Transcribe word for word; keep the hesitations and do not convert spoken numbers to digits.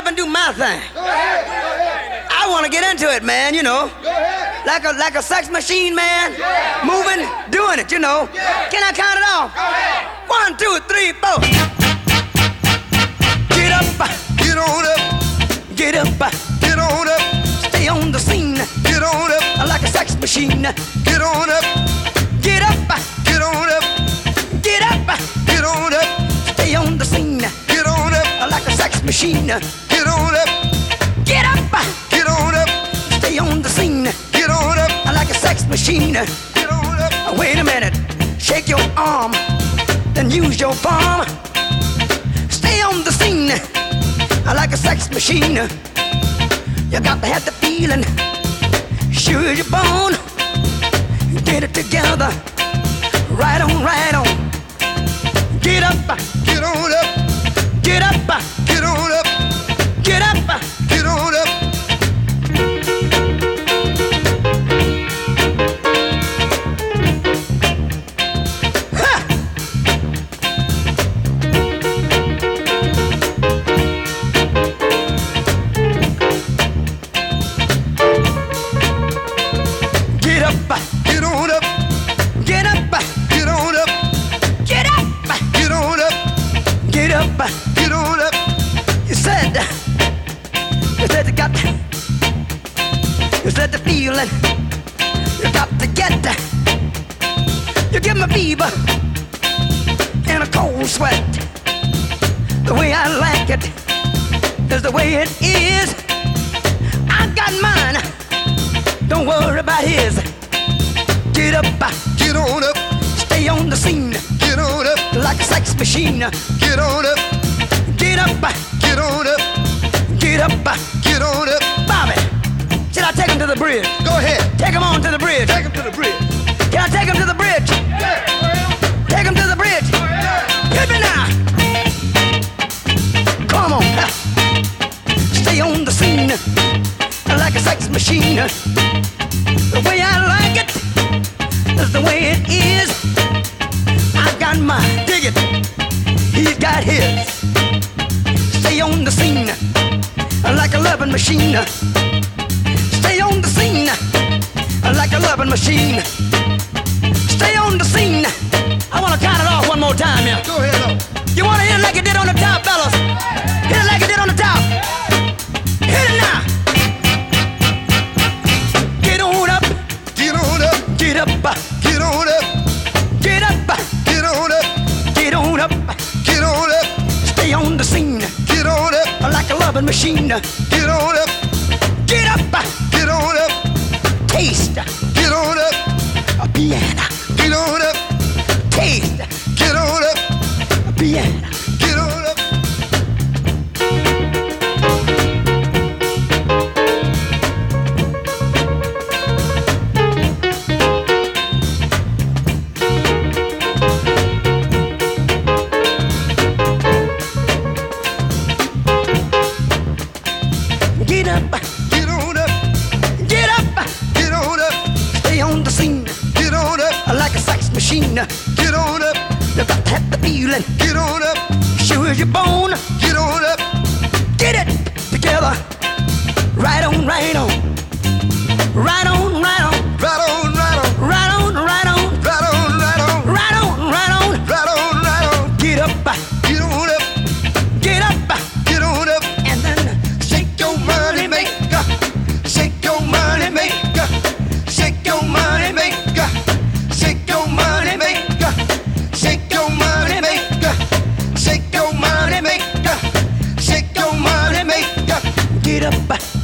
up and do my thing. I want to get into it, man, you know. Like a like a sex machine, man. Moving, doing it, you know. Can I count it off? One, two, three, four. Get up, Get on up, get up, get on up, stay on the scene. get on up, Like a sex machine. get on up, Get up, get on up, get up, get on up, stay on the scene. get on up, Like a sex machine. get on up, Get up, get on up, stay on the scene. get on up, Like a sex machine. get on up. Wait a minute, shake your arm, then use your palm. Stay on the scene, like a sex machine. You got to have the feeling, sure as you're born. Get it together, right on, right on. Get up, Get on up, get up, get on up, get up. get on up. Ha! Get up, Get on up, get up, get on up, get up, get on up, get up. get on up. You said, you said you got, you said the feeling, you got to get. You give me fever and a cold sweat. The way I like it is the way it is. I got mine, don't worry about his. Get up, Get on up, stay on the scene get on up, like a sex machine. get on up, Get up, get on up, get up. get on up. Bobby, should I take him to the bridge? Go ahead, Take him on to the bridge. take him to the bridge. Can I take him to the bridge? Take him to the bridge. Hit me now. Come on. Stay on the scene like a sex machine. The way I like it is the way it is. I got mine. Dig it. He's got his. Stay on the scene like a loving machine. Stay on the scene like a loving machine. Stay on the scene. I want to count it off one more time, yeah. Go ahead, up. You want to hit it like you did on the top, fellas? Hit it like you did on the top. Hit it now. Get on up, Get on up, get up, get on up, get up, get on up, get on up. get on up, Stay on the scene get on up, like a loving machine. get on up, Get up, get on up, taste get on up, a piano. get on up, Taste get on up, a piano. get on up. Get up, Get on up, get up. get on up, Stay on the scene get on up, like a sex machine. get on up, You got to have the feeling, get on up, sure as you're born. get on up, Get it together, right on, right on, right on, right on, right on, right on, right on, right on, right on, right on, right on, right on. right on, right on. Get up, Get on up, get up, get on up, and then shake your money maker, shake your money maker, shake your money maker, shake your money maker, shake your money maker, shake your money maker, shake your money maker. get up,